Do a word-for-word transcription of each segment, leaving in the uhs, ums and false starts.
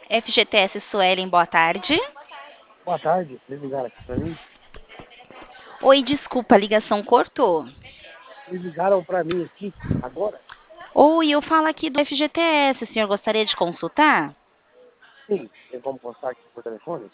F G T S Suelen, boa tarde. Boa tarde, vocês ligaram aqui pra mim? Oi, desculpa, a ligação cortou. Vocês ligaram pra mim aqui agora? Oi, eu falo aqui do F G T S, o senhor gostaria de consultar? Sim, tem como postar aqui por telefone?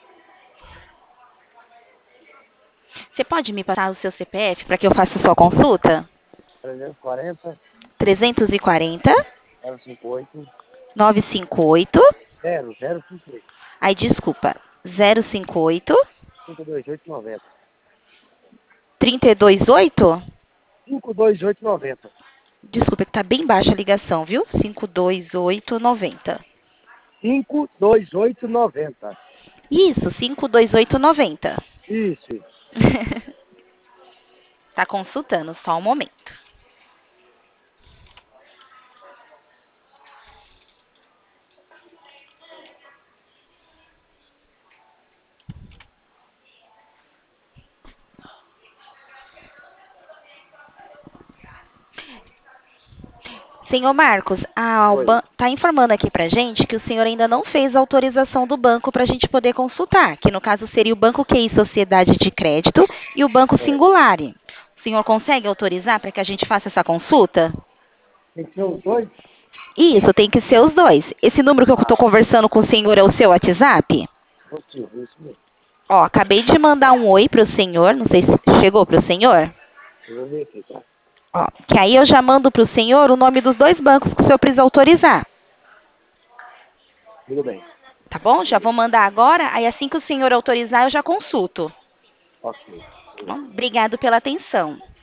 Você pode me passar o seu C P F para que eu faça a sua consulta? trezentos e quarenta, trezentos e quarenta, zero cinquenta e oito, novecentos e cinquenta e oito. zero zero cinquenta e oito, Ai, desculpa. zero cinquenta e oito, cinco dois oito noventa. trinta e dois oito. cinco dois oito noventa. Desculpa, que tá bem baixa a ligação, viu? cinco dois oito noventa. cinco dois oito noventa. Isso, cinco dois oito noventa. Isso, isso. Tá consultando, só um momento. Senhor Marcos, a Oi. Alban está informando aqui pra gente que o senhor ainda não fez a autorização do banco para a gente poder consultar, que no caso seria o Banco Q I Sociedade de Crédito e o Banco É. Singular. O senhor consegue autorizar para que a gente faça essa consulta? Tem que ser os dois? Isso, tem que ser os dois. Esse número que eu estou Ah, conversando com o senhor é o seu WhatsApp? possível, isso mesmo. Ó, acabei de mandar um oi para o senhor, não sei se chegou para o senhor. Eu vou ver aqui, tá? Ó, que aí eu já mando para o senhor o nome dos dois bancos que o senhor precisa autorizar. Tudo bem. Tá bom? Já vou mandar agora, aí assim que o senhor autorizar, eu já consulto. Ok. Tá bom? Obrigado pela atenção.